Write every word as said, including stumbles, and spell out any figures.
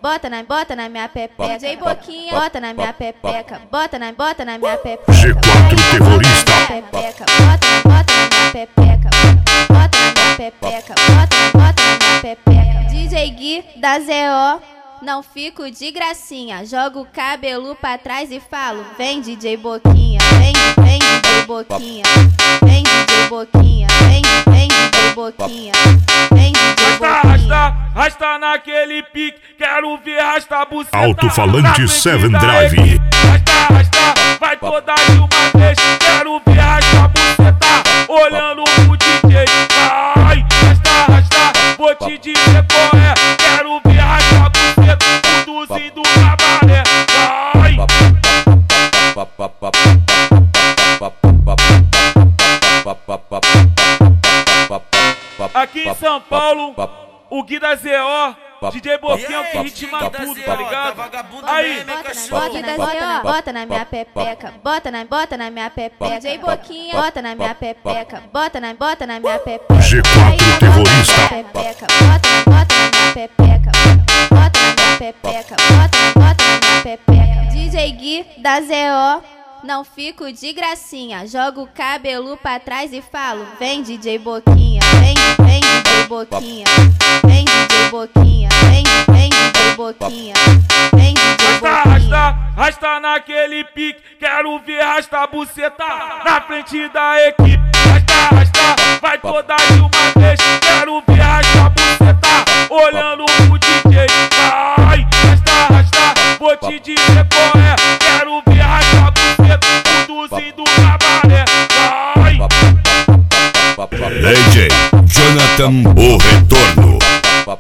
bota na, bota na minha pepeca. D J Boquinha, bota na minha pepeca, bota na, bota na minha pepeca. G quatro terrorista. Pepeca, bota na, bota na minha pepeca, bota na minha pepeca, bota na, bota na minha pepeca. D J Gui da Z O, não fico de gracinha, jogo o cabelo pra trás e falo, vem D J Boquinha, vem, vem D J Boquinha, vem D J Boquinha, vem, vem D J Boquinha, vem D J Boquinha. Rasta, rasta naquele pique, quero ver rasta buceta. Alto-falante Seven Drive. Rasta, rasta, vai toda de uma vez, quero ver rasta buceta. Olhando pro D J, vai, rasta, rasta, vou te dizer qual é. Quero ver rasta buceta, conduzindo na maré, vai. Aqui em São Paulo, o Gui da Z O, D J Boquinha que ritma tudo, tá ligado? Aí, Bota na, bota, bota na minha pepeca, bota na, bota na minha pepeca. D J Boquinha, bota na minha pepeca, bota na, bota na minha pepeca. G quatro terrorista. Bota na, bota na minha pepeca, bota na minha pepeca, bota na, bota na minha pepeca. D J Gui da Z O, não fico de gracinha, jogo o cabelo pra trás e falo, vem D J Boquinha, vem, vem D J Boquinha, vem D J Boquinha, vem, vem D J Boquinha, vem D J rasta, Boquinha. rasta, rasta naquele pique, quero ver rasta buceta na frente da equipe. Rasta, rasta, vai toda de uma vez, quero ver rasta buceta. Olhando pro D J, vai, rasta, rasta, vou te dizer qual é. Quero ver rasta buceta, conduzindo na maré, vai. D J Jonathan, o retorno.